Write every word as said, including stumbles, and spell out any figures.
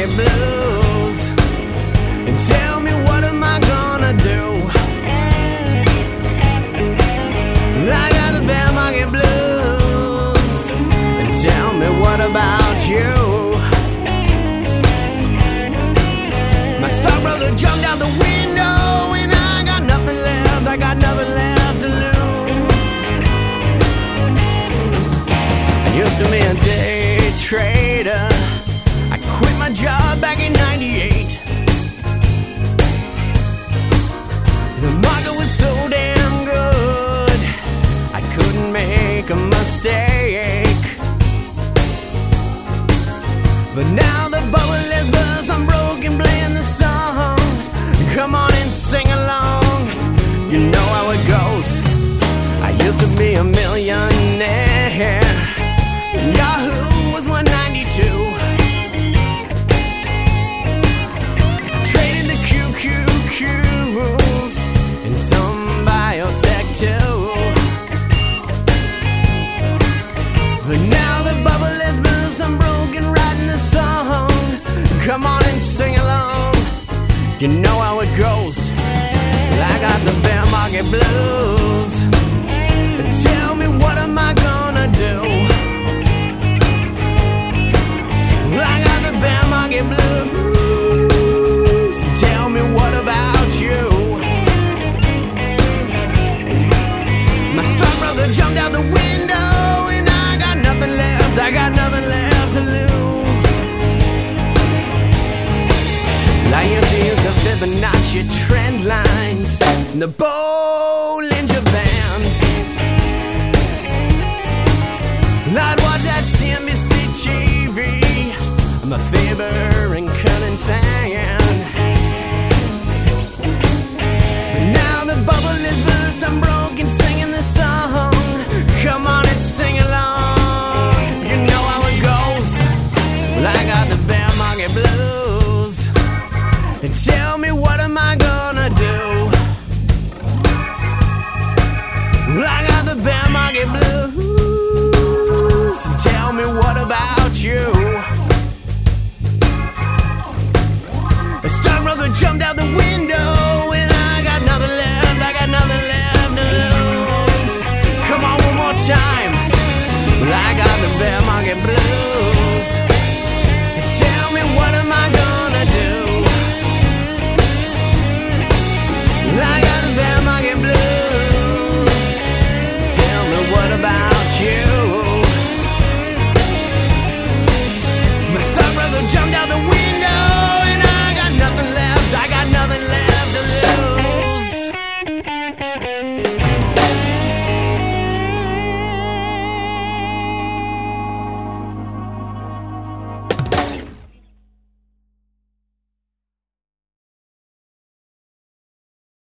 market blues. And tell me, what am I gonna do? I got the bear market blues. And tell me, what about you? My stockbroker jumped out the window, and I got nothing left, I got nothing left to lose. I used to be a day trader. I quit my job back in ninety-eight. The market was so damn good, I couldn't make a mistake. But now the bubble is burst, I'm broken, playing the song. Come on and sing along, you know how it goes. I used to be a millionaire. Yahoo was one ninety-two. I traded the Q Q Qs and some biotech too. But now the bubble is loose, I'm broken, writing the song. Come on and sing along, you know how it goes. I got the bear market blues. Tell me, what am I gonna do? I got the bear market blues. Tell me, what about you? My stockbroker jumped out the window, and I got nothing left, I got nothing left to lose. I used to use the Fibonacci trend lines and the Bollinger Bands. I'd watch that C N B C T V. I'm a Faber and Cunning fan. But now the bubble is burst, I'm broken, singing the song. Come on and sing along, you know how it goes. Well, I got the bear market blues. And tell me, what am I gonna do? Well, I got the bear market blues. Tell me, what about you? A stockbroker jumped out the window, and I got nothing left, I got nothing left to lose. Come on, one more time. Well, I got the bear market blues.